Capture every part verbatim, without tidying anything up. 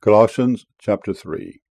Colossians chapter three.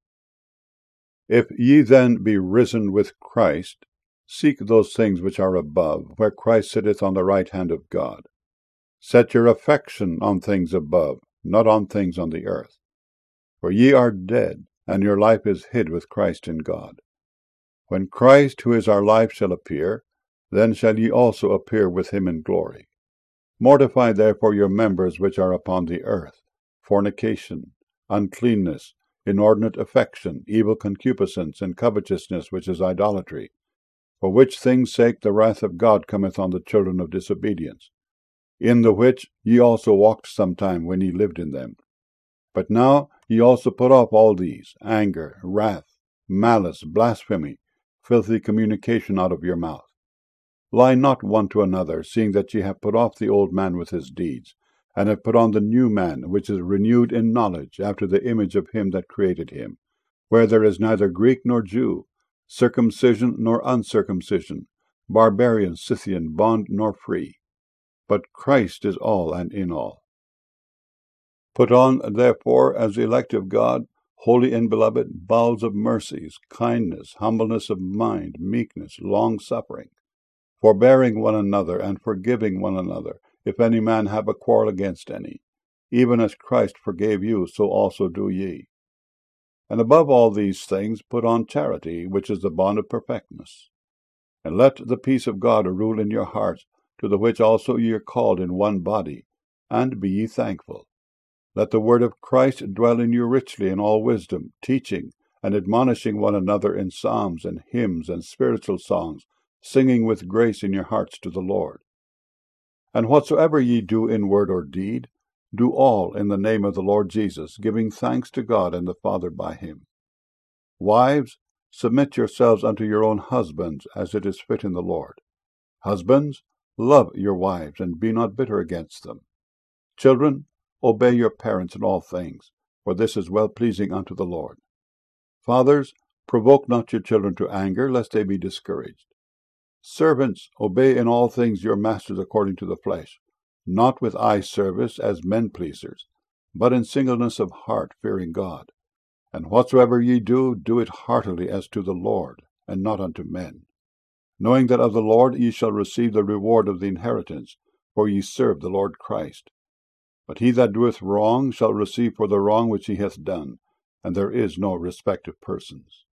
If ye then be risen with Christ, seek those things which are above, where Christ sitteth on the right hand of God. Set your affection on things above, not on things on the earth. For ye are dead, and your life is hid with Christ in God. When Christ, who is our life, shall appear, then shall ye also appear with him in glory. Mortify therefore your members which are upon the earth, fornication, uncleanness, inordinate affection, evil concupiscence, and covetousness, which is idolatry. For which things' sake the wrath of God cometh on the children of disobedience, in the which ye also walked sometime when ye lived in them. But now ye also put off all these, anger, wrath, malice, blasphemy, filthy communication out of your mouth. Lie not one to another, seeing that ye have put off the old man with his deeds, and have put on the new man, which is renewed in knowledge, after the image of him that created him, where there is neither Greek nor Jew, circumcision nor uncircumcision, barbarian, Scythian, bond nor free, but Christ is all and in all. Put on, therefore, as the elect of God, holy and beloved, bowels of mercies, kindness, humbleness of mind, meekness, long-suffering, forbearing one another, and forgiving one another, if any man have a quarrel against any. Even as Christ forgave you, so also do ye. And above all these things put on charity, which is the bond of perfectness. And let the peace of God rule in your hearts, to the which also ye are called in one body, and be ye thankful. Let the word of Christ dwell in you richly in all wisdom, teaching and admonishing one another in psalms and hymns and spiritual songs, singing with grace in your hearts to the Lord. And whatsoever ye do in word or deed, do all in the name of the Lord Jesus, giving thanks to God and the Father by him. Wives, submit yourselves unto your own husbands, as it is fit in the Lord. Husbands, love your wives, and be not bitter against them. Children, obey your parents in all things, for this is well-pleasing unto the Lord. Fathers, provoke not your children to anger, lest they be discouraged. Servants, obey in all things your masters according to the flesh, not with eye service as men-pleasers, but in singleness of heart, fearing God. And whatsoever ye do, do it heartily as to the Lord, and not unto men, knowing that of the Lord ye shall receive the reward of the inheritance, for ye serve the Lord Christ. But he that doeth wrong shall receive for the wrong which he hath done, and there is no respect of persons.